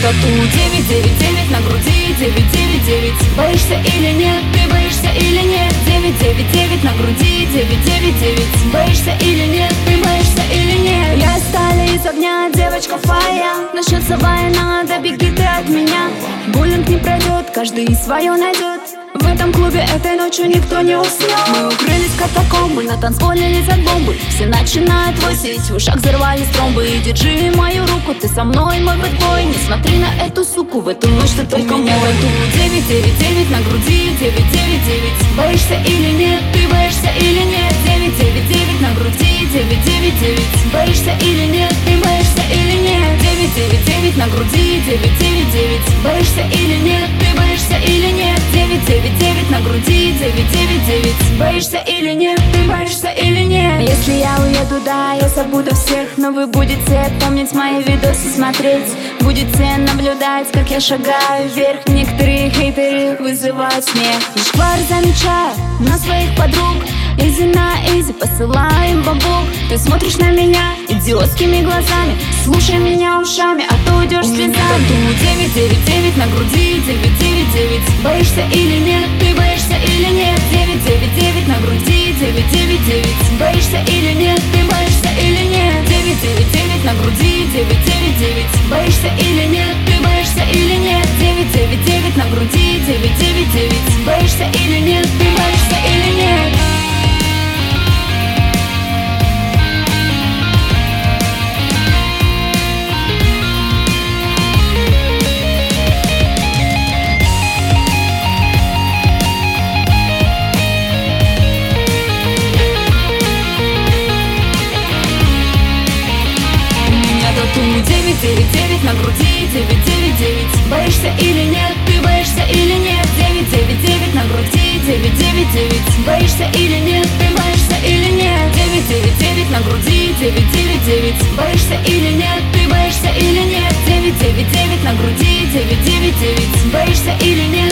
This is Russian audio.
тату 999 на груди 999. Боишься или нет, ты боишься или нет? 999 на груди 999. Боишься или нет, ты боишься или нет? Я стали из огня, девочка фая. Начнется война, да беги ты от меня. Буллинг не пройдет, каждый свое найдет. В этом клубе этой ночью никто не уснет. Мы укрылись в катакомбы, на танцполе летят бомбы. Все начинают высить, в ушах взорвались тромбы. И держи мою руку, ты со мной, мой бэтбой. Не смотри на эту суку, в эту ночь ты только мой. 999 на груди 999. Боишься или нет, ты боишься или нет? 999 на груди 999. Боишься или нет, ты боишься или нет? 999 на груди 999. Боишься или нет, ты боишься или нет? 999 на груди 999. Боишься или нет, ты боишься или нет? Если я уеду, да, я забуду всех. Но вы будете помнить мои видосы, смотреть. Будете наблюдать, как я шагаю вверх. Некоторые хейтеры вызывают смех. Шквар замечаю на своих подруг. Изи на изи, посылаем бабок. Ты смотришь на меня идиотскими глазами. Слушай меня ушами, а то уйдешь слезами. 999 на груди 999. Боишься или нет, ты боишься или нет? 999 на груди 999. Боишься или нет, ты боишься или нет? 999 на груди 999. Боишься или нет, ты боишься или нет? 999 на груди 999. Боишься или нет, ты боишься или нет? Тату 999 на груди 999. Боишься или нет, ты боишься или нет? 999 на груди 999. Боишься или нет, ты боишься или нет? 999 на груди 999. Боишься или нет, ты боишься или нет? 999 на груди 999. Боишься или нет?